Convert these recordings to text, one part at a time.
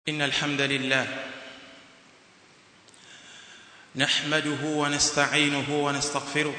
إن الحمد لله نحمده ونستعينه ونستغفره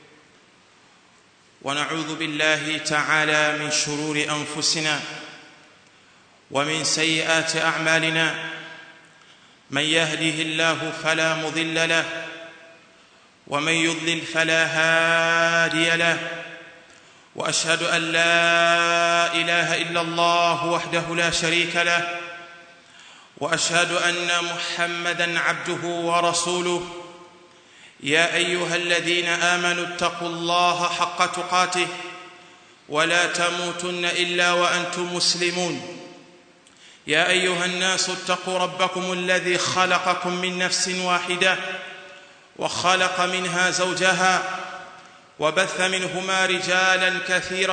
ونعوذ بالله تعالى من شرور أنفسنا ومن سيئات أعمالنا من يهده الله فلا مضل له ومن يضلل فلا هادي له وأشهد أن لا إله إلا الله وحده لا شريك له وأشهد أن محمدًا عبده ورسوله يا أيها الذين آمنوا اتقوا الله حق تقاته ولا تموتن إلا وأنتم مسلمون يا أيها الناس اتقوا ربكم الذي خلقكم من نفس واحدة وخلق منها زوجها وبث منهما رجالا كثيرا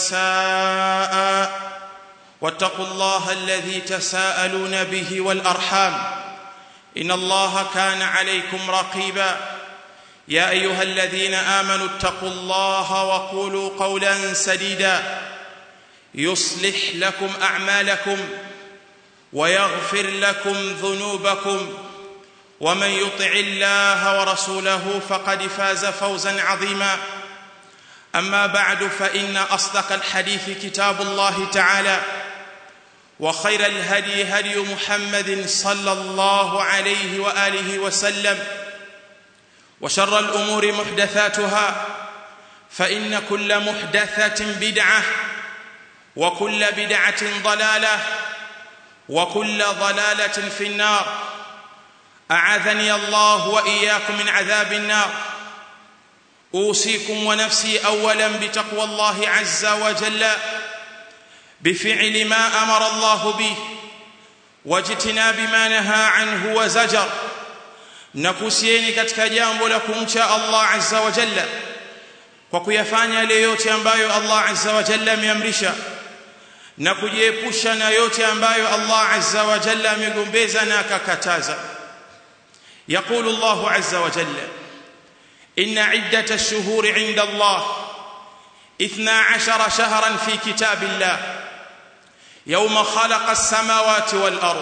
ونساء واتقوا الله الذي تساءلون به والأرحام إن الله كان عليكم رقيبا يا أيها الذين آمنوا اتقوا الله وقولوا قولا سديدا يصلح لكم أعمالكم ويغفر لكم ذنوبكم ومن يطع الله ورسوله فقد فاز فوزا عظيما أما بعد فإن أصدق الحديث كتاب الله تعالى وخير الهدي هدي محمد صلى الله عليه وآله وسلم وشر الأمور محدثاتها فإن كل محدثة بدعة وكل بدعة ضلالة وكل ضلالة في النار أعاذني الله وإياكم من عذاب النار أوصيكم ونفسي أولا بتقوى الله عز وجل بفعل ما أمر الله به واجتناب ما نهى عنه وزجر nakusieni katika jambo la kumcha Allah azza wa jalla kwa kuyafanya yale yote ambayo Allah azza wa jalla ameamrisha na kujiepusha na yote ambayo Allah azza wa jalla amegombeza na akakataza. Yaqulu Allah azza wa jalla inna iddata ash-shuhuri 'inda Allah 12 shahran fi kitabillah yawma khalaqa as-samawati wal ard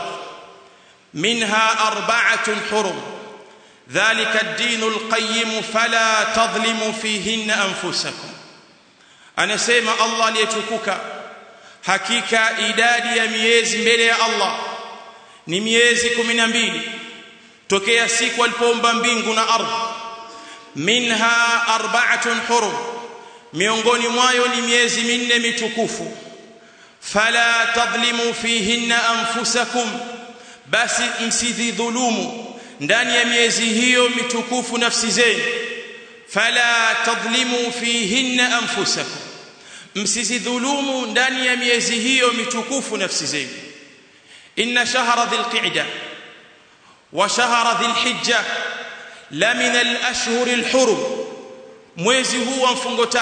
minha 4 hurum dhalika ad-dinul qayyim fala tadhlimu fihinna anfusakum. Anasema Allah aliyetukuka, hakika idadi ya miezi mbele ya Allah ni miezi 12 tokea siku alipoumba mbingu na ardhi. Minha 4 hurum, miongoni mwayo ni miezi 4 mitukufu. Fala tadhlimu fihinna anfusakum, basi msidhulumu ndani ya miezi hiyo mitukufu nafsi zenu. Fala tadhlimu fihinna anfusakum, msidhulumu ndani ya miezi hiyo mitukufu nafsi zenu. Inna shahra dhil-qa'da wa shahra dhil-hijja la min al-ashhur al-hurum, mwezi huu wa mfungo 3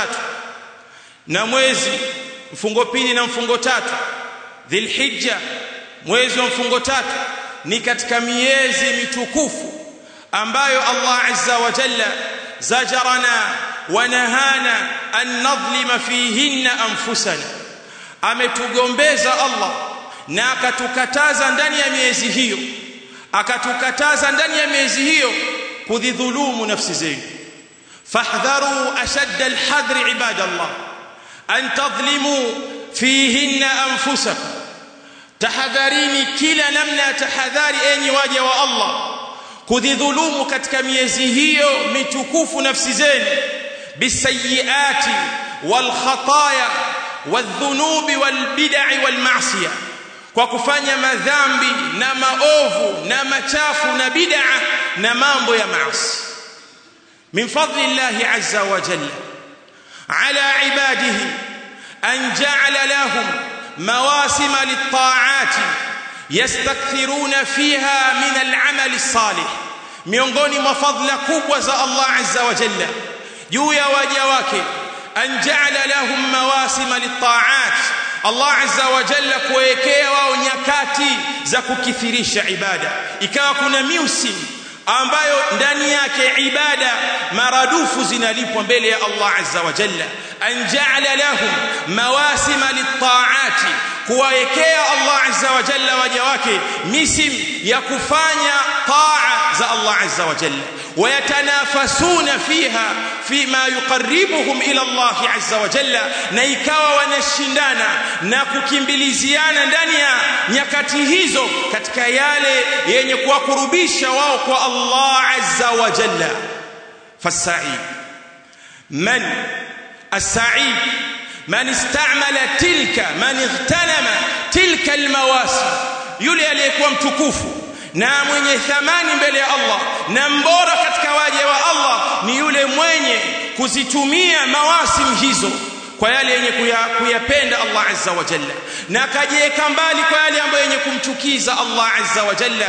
na mwezi mfungo 2 na mfungo 3 dhil-hijja, mwezi wa mfungo 3 ni katika miezi mitukufu ambayo Allah azza wa jalla zajarana wa nahana an nadhlima fihinna anfusana, ametugombeza Allah na akatukataza ndani ya miezi hiyo, akatukataza ndani ya miezi hiyo kudhulumu nafsi zenu. Fahdharu ashadda alhadri ibadallah an tadhlimu fihinna anfusakum, tahadharini kila namna ya tahadhari enyi waja wa Allah kudhulumu katika miezi hiyo mitukufu nafsi zenu, bisayiati wal khataya wadhunubi wal bid'i wal ma'siyah, kwa kufanya madhambi na maovu na machafu na bid'a na mambo ya maasi. Min fadlillahi azza wa jalla ala ibadihi an ja'ala lahum مواسم للطاعات يستكثرون فيها من العمل الصالح. miongoni mwa fadhila kubwa za Allah azza wa jalla juu ya waja wake, an ja'ala lahum mawasim lit-ta'at, Allah azza wa jalla kuwekea wao nyakati za kukithirisha ibada. Ikawa kuna miusim ambayo ndani yake ibada maradufu zinalipwa mbele ya Allah azza wa jalla. An ja'ala lahum mawasima lit-ta'ati, kuwaekea Allah azza wa jalla waja wake misim ya kufanya taa za Allah azza wa jalla. Wayatanafasuna fiha fima yuqarribuhum ila Allah azza wa jalla, na ikawa wanashindana na kukimbiliziana ndani ya nyakati hizo katika yale yenye kuwakurubisha wao kwa Allah azza wa jalla. Fasa'id man as-sa'id man istamala tilka man igtanama tilka almawasim, yule aliyekuwa mtukufu na mwenye thamani mbele ya Allah na mbora katika waja wa Allah ni yule mwenye kuzitumia mawasim hizo kwa yale yenye kuyapenda Allah azza wa jalla, na akajiweka mbali kwa yale ambayo yenye kumchukiza Allah azza wa jalla.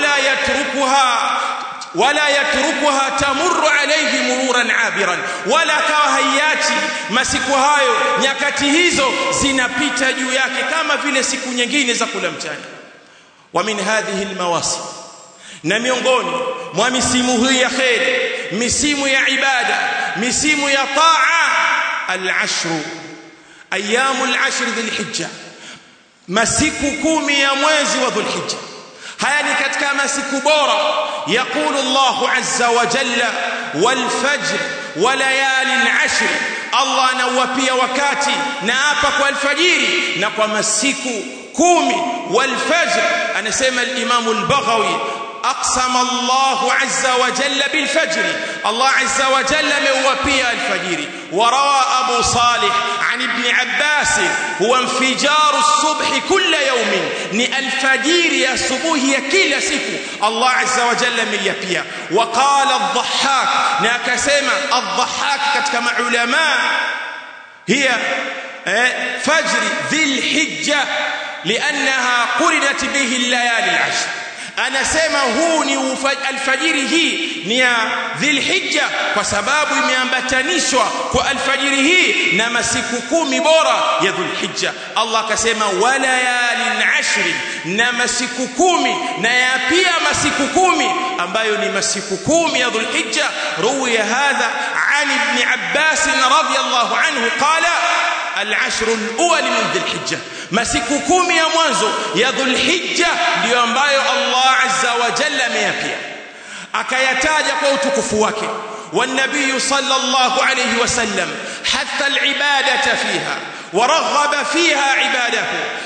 wala yatrukuha tamurru alayhi mururan abiran, wala kawa hayati masiku hayo, nyakati hizo zinapita juu yake kama vile siku nyingine za kula mchana. Wa min hadhihi almawasim, na miongoni mwa misimu hii ya khair, misimu ya ibada, misimu ya taa, al-ashr, ayyamul ashr dhulhijja, masiku 10 ya mwezi wa dhulhijja. haya ni katika masiku bora. Yaqulu Allahu azza wa jalla wal fajr wa layalin ashr, Allah anawapia wakati na hapa kwa alfajiri na kwa masiku 10. Wal fajr, anasema al-Imam al-Baghawi, aqsama Allahu azza wa jalla bil fajr, Allah azza wa jalla amewapia alfajiri. وروى أبو صالح عن ابن عباس هو انفجار الصبح كل يوم، ni alfajiri ya asubuhi ya kila siku Allah azza wa jalla ameyapia. وقال الضحاك, na akasema الضحاك katika maulama, هي فجر ذي الحجة لأنها قرنت به الليالي العشر. Anasema huu ni alfajiri, hii ni ya Dhulhijja kwa sababu imeambatanishwa kwa alfajiri hii na masiku 10 bora ya Dhulhijja. Allah akasema walayalin ashri, na masiku 10, na ya pia masiku 10 ambayo ni masiku 10 ya Dhulhijja. Ruwiya hadha an ibn Abbas radhiyallahu anhu qala al-ashr al-awwal min Dhulhijja, masiku 10 ya mwanzo ya Dhulhijja ndio ambayo Allah azza wa jalla ameyapia, akayataja kwa utukufu wake. والنبي صلى الله عليه وسلم حث العبادة فيها ورغب فيها عباده،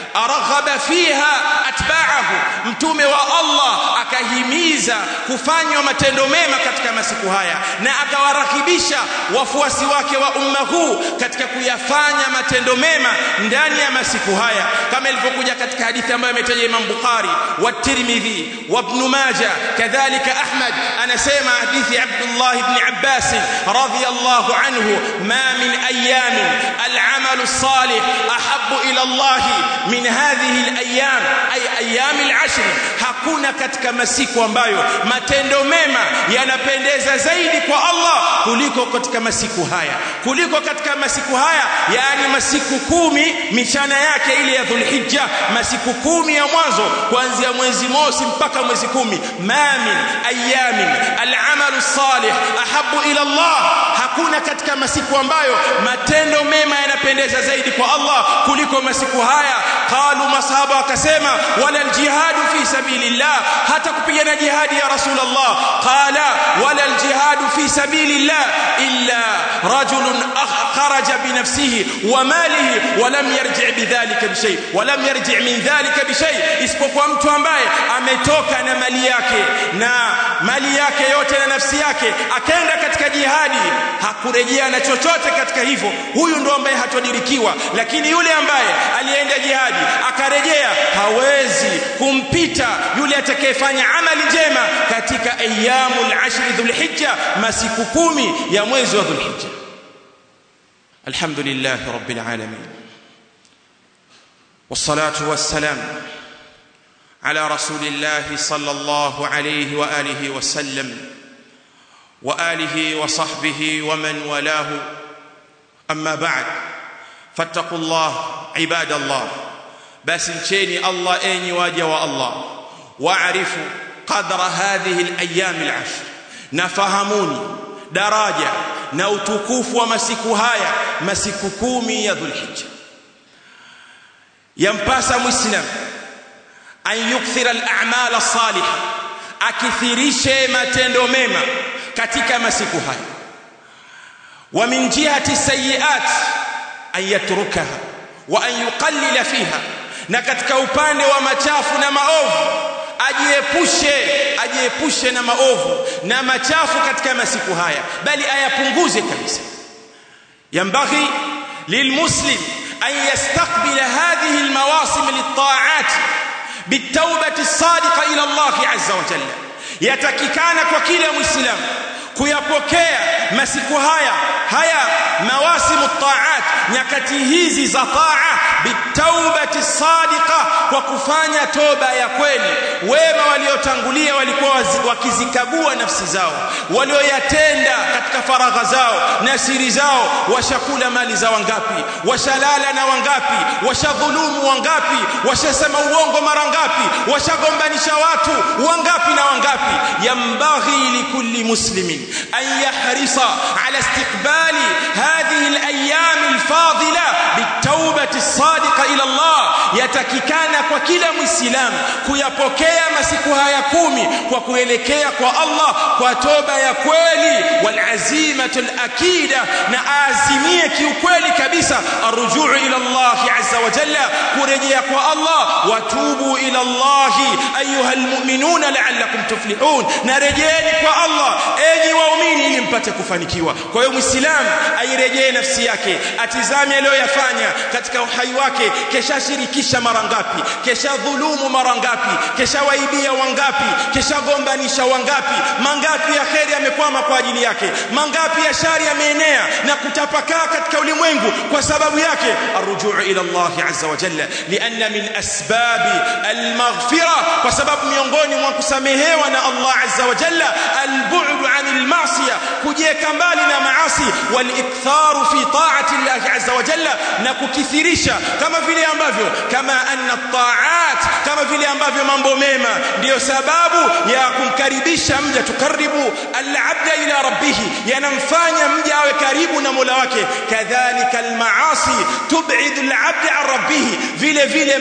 أرغب فيها أتباعه. mtume wa Allah akahimiza kufanywa matendo mema katika masiku haya na akawarakibisha wafuasi wake wa umma huu katika kuyafanya matendo mema ndani ya masiku haya, kama ilivyokuja katika hadithi ambayo imetaja Imam Bukhari wa Tirmidhi wa Ibn Majah kadhalika Ahmad. Anasema hadithi Abdullah ibn Abbas radhiyallahu anhu, ma min ayamin al-amalu salih ahabbu ila Allah min hadhihi al-ayyam, ay ayyam al-ashr, hakuna katika masiku ambayo matendo mema yanapendeza zaidi kwa Allah kuliko katika masiku haya, kuliko katika masiku haya, yani masiku 10 michana yake ile ya Dhulhijja, masiku 10 ya mwanzo kuanzia mwezi mosi mpaka mwezi 10. Ma min ayamin al-amalu salih ahabbu ila Allah, hakuna katika masiku ambayo matendo mema yanapendeza zaidi kwa Allah kuliko masiku haya. Qalu, masahaba wakasema, wala aljihadu fi sabilillah, hata kupigana jihadi ya Rasulullah. Qala wala aljihadu fi sabilillah illa rajulun kharaja bi nafsihi wa malihi wa lam yarji' bidhalika bi shay, wa lam yarji' min dhalika bi shay, isipokuwa mtu ambaye ametoka na mali yake yote na nafsi yake akaenda katika jihadi hakurejea na chochote katika hivyo, huyu ndo ambaye hatodirikiwa. Lakini yule ambaye alienda jihadi akarejea hawezi kumpita yule atakayefanya amali njema katika ayyamul ashr Dhulhijja, masiku 10 ya mwezi wa Dhulhijja. Alhamdulillah rabbil alamin, wassalatu wassalam ala rasulillah sallallahu alayhi wa alihi wa sallam wa alihi wa sahbihi wa man walahu, amma ba'd, fattaqullah ibadallah, basi mcheni Allah enyi waja wa Allah, waarifu qadra hadhihi al-ayyam al-ashr, nafahamuni daraja na utukufu wa masiku haya, masiku 10 ya Dhulhijja. Yampasa muislam an yukthira al-a'mal as-salihah, akithirishe matendo mema katika masiku haya. Wa min jihati sayyi'at an yatrukaha wa an yuqallila fiha, na katika upande wa machafu na maovu ajiepushe na maovu na machafu katika masiku haya, bali ayapunguze kabisa. Yambaghi lilmuslim an yastaqbila hadhihi almawasim lit-ta'at bit-tawbati as-sadiqa ila Allah azza wa jalla. Yatakikana kwa kila muislamu kuyapokea masiku haya mawasimu at-ta'at, nyakati hizi za taa, bitawbati sadiqa, kwa kufanya toba ya kweli. Wema waliotangulia walikuwa wakizikagua nafsi zao, walioyatenda katika faragha zao na siri zao. Washakula mali za wangapi, washalala na wangapi, washadhulumu wangapi, washasema uongo mara ngapi, washagombanisha watu wangapi na wangapi. Yambaghi likulli muslimin an yahrisa ala istiqbali hadhihi al-ayyam al-fadila bitawbati as-sadiqa ila Allah. Yatakikana kwa kila muislamu kuyapokea masiku haya 10 kwa kuelekea kwa Allah kwa toba ya kweli, wal azimatu al-akida, na azimie kiukweli kabisa arrujuu ila Allah azza wa jalla, kurejea kwa Allah. Watubu ila Allah ayuha almu'minuna la'allakum tuflihun, na rejeeni kwa Allah enyi waumini ili mpate kufanikiwa. Kwa hiyo muislamu airejee nafsi yake, atizame aliyoyafanya katika uhai wake. Kesha shirikisha mara ngapi, kesha dhulumu mara ngapi, kesha waibia wangapi, kesha gombanisha wangapi, mangapi ya kheri yamekwama kwa ajili yake, mangapi ya shari yameenea na kutapakaa katika ulimwengu kwa sababu yake. Arrujuu ila Allah azza wa jalla, lianna min asbabi almaghfira, kwa sababu miongoni mwa kusamehewa na Allah azza wa jalla albu'du anil ma'siyah, kujieka mbali na maasi, wal iktharu fi ta'ati Allah azza wa jalla, na kukithirisha kama anna at-ta'at, kama vile ambavyo mambo mema ndiyo sababu ya kumkaribisha mja, tukaribu al-'abda ila rabbih, yanamfanya mja awe karibu na Mola wake. Kadhalika al-ma'asi tub'idu al-'abda 'an rabbih, vile vile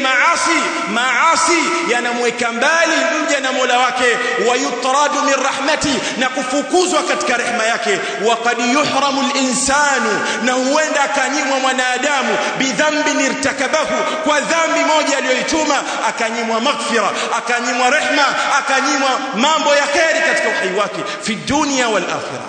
maasi yanamweka mbali mja na Mola wake. Wa yutradu min rahmati, na kufukuzwa katika rehema yake. Wa qad yuhramu al-insanu, na huenda akanyimwa mwanadamu bidhanbin irtakabahu, kwa dhambi moja aliyoituma, akanyimwa maghfira, akanyimwa rehma, akanyimwa mambo ya kheri katika uhai wake fi dunya wal akhirah.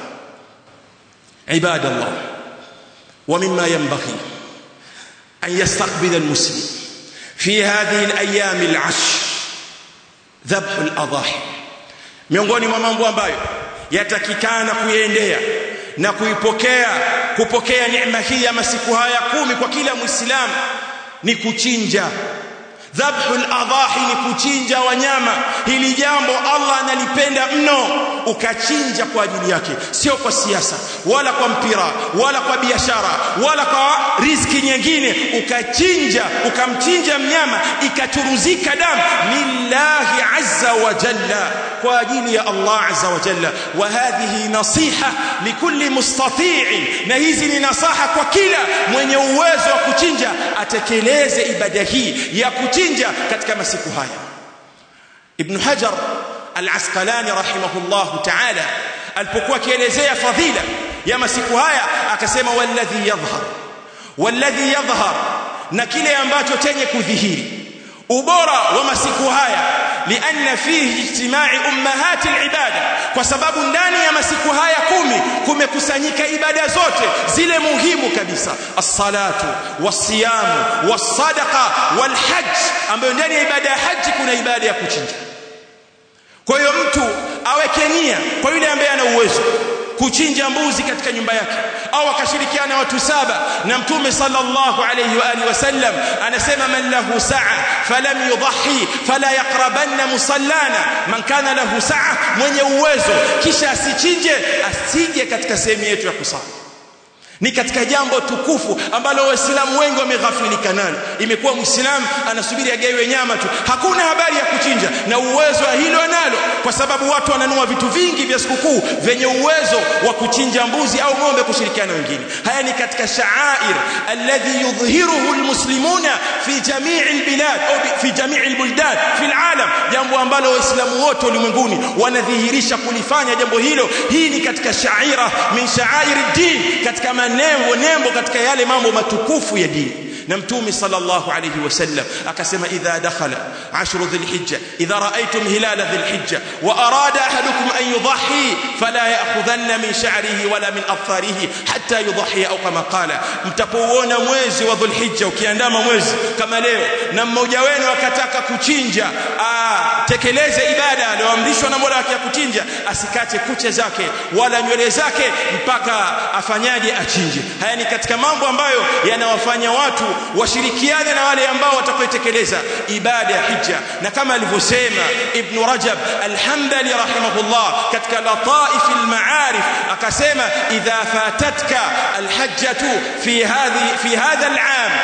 Ibadallah, wa mimma yanbaghi an yastaqbila al-muslim fi hadhihi al-ayyam al-'ashr dhabh al-adahi, miongoni mwa mambo ambayo yatakikana kuiendea na kupokea neema hii ya masiku haya 10 kwa kila muislamu ni kuchinja. Dhabhul adahi ni kuchinja wanyama. Hili jambo Allah analipenda mno, ukachinja kwa ajili yake, sio kwa siasa wala kwa mpira wala kwa biashara wala kwa riziki nyingine. Ukamchinja mnyama ikaturuzika damu lillahi azza wa jalla, kwa ajili ya Allah azza wa jalla. Wa hadhihi nasiha likulli mustati'in, na hizi ni nasaha kwa kila mwenye uwezo wa kuchinja, atekeleze ibada hii ya kuchinja katika masiku haya. Ibn Hajar al-Asqalani rahimahullahu ta'ala alipokuwa akielezea fadhila ya masiku haya akasema, walladhi yadhhar, na kile ambacho chenye kudhihiri ubora wa masiku haya, lianna fihi ijtimai ummahati al-ibada, kwa sababu ndani ya masiku haya 10 kumekusanyika ibada zote zile muhimu kabisa, as-salatu was-siyamu was-sadaqa wal-hajj, ambayo ndani ya ibada ya haji kuna ibada ya kuchinja. Kwa hiyo mtu aweke nia, kwa yule ambaye ana uwezo kuchinja mbuzi katika nyumba yake, au akashirikiana watu 7, na Mtume sallallahu alayhi wa alihi wasallam anasema, man lahu sa'a falam yudhi fala yaqrabanna musallana. Man kana lahu sa'a, mwenye uwezo kisha asichinje, asije katika sehemu yetu ya kusali. ni katika jambo tukufu ambalo waislamu wengi wameghafilika nalo. Imekuwa muislamu anasubiri agaiwe nyama tu, hakuna habari ya kuchinja, na uwezo wa hilo analo kwa sababu watu wananunua vitu vingi vya sikukuu venye uwezo wa kuchinja mbuzi au ng'ombe kushirikiana wengine. Haya ni katika sha'air alladhi yudhhiruhu almuslimuna fi jami' albilad au fi jami' albuldan fi alalam, jambo ambalo waislamu wote ulimwenguni wanadhihirisha kulifanya jambo hilo. Hii ni katika sha'ira min sha'air ad-din, katika nembo katika yale mambo matukufu ya dini. Na Mtume sallallahu alayhi wasallam akasema idha dakhala ashru dhilhijja idha ra'aytum hilala dhilhijja wa arada ahadukum an yudhi fala ya'khudhanna min sha'rihi wala min afarihi hatta yudhi au kama qala, mtapouona mwezi wa dhulhijja ukiandama mwezi kama leo na mmoja wenu akataka kuchinja, tekeleze ibada aliyoamrishwa na Mola wake ya kuchinja, asikate kucha zake wala nywele zake mpaka afanyaje, achinje. Haya ni katika mambo ambayo yanawafanya watu washirikiane na wale ambao watakaotekeleza ibada ya hija. Na kama alivyosema Ibn Rajab al-Hanbali rahimahullah katika Lataif al-Ma'arif, akasema idha fatatka al-hajjatu fi hadha al-'am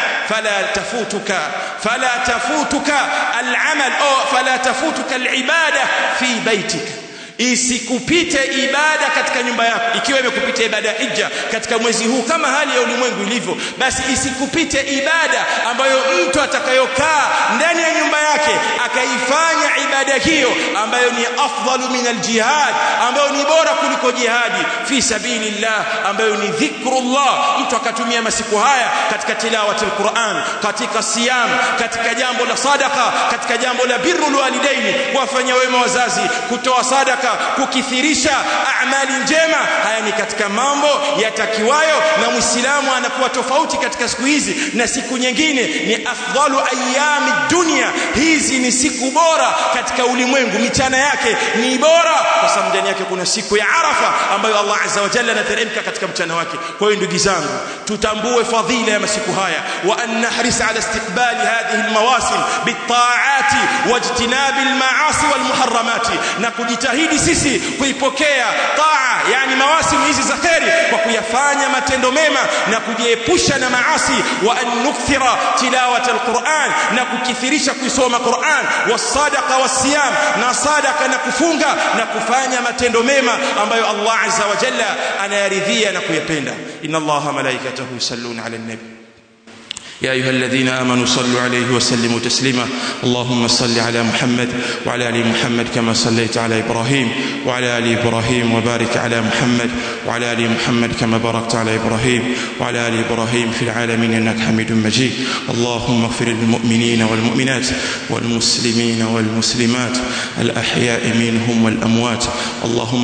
fala tafutuka al-'amal au fala tafutuka al-'ibada fi baytik, isikupite ibada katika nyumba yako. Ikiwa imekupita ibada ya hija katika mwezi huu kama hali ya ulimwengu ilivyo, basi isikupite ibada ambayo mtu atakayokaa ndani ya nyumba yake akaifanya ibada hiyo ambayo ni afdalu min aljihad, ambayo ni bora kuliko jihadi fi sabilillah, ambayo ni dhikrullah. Mtu akatumia masiku haya katika tilawati alquran, katika siyam, katika jambo la sadaqa, katika jambo la birrul walidaini, kuwafanyia wema wazazi, kutoa sadaka, kukithirisha amali njema. Haya ni katika mambo yatakiwayo, na Muislamu anakuwa tofauti katika siku hizi na siku nyingine. Ni afdalu ayami dunya, hizi ni siku bora katika ulimwengu, michana yake ni bora kwa sababu ndani yake kuna siku ya Arafa ambayo Allah azza wa jalla anateremka katika mchana wake. Kwa hiyo ndugu zangu, tutambue fadhila ya masiku haya, wa an nahris ala istiqbali hadhihi almawasim bitaati wajtinabi almaasi walmuharramati, na kujitahidi sisi kuipokea taa, yani mawasimu hizi za kheri, kwa kuyafanya matendo mema na kujiepusha na maasi. Wa an nukthira tilawata alquran, na kukithirisha kuisoma Qur'an, wasadaqa wasiyam, na sadaka na kufunga na kufanya matendo mema ambayo Allah azza wa jalla anayaridhia na kuyapenda. Inna Allaha malaikatahu yusalluna ala an-nabi يا أيها الذين آمنوا صلوا عليه وسلموا تسليما. اللهم صل على محمد وعلى آل محمد كما صليت على إبراهيم وعلى آل إبراهيم، وبارك على محمد وعلى آل محمد كما باركت على إبراهيم وعلى آل إبراهيم في العالمين إنك حميد مجيد. اللهم اغفر للمؤمنين والمؤمنات والمسلمين والمسلمات الأحياء منهم والأموات. اللهم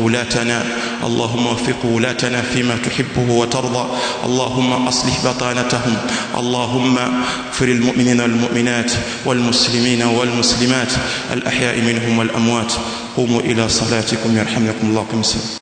وفق ولاتنا فيما تحبه وترضى. اللهم أصلح بطانتهم. اللهم اغفر للمؤمنين والمؤمنات والمسلمين والمسلمات الأحياء منهم والأموات. قوموا إلى صلاتكم يرحمكم الله.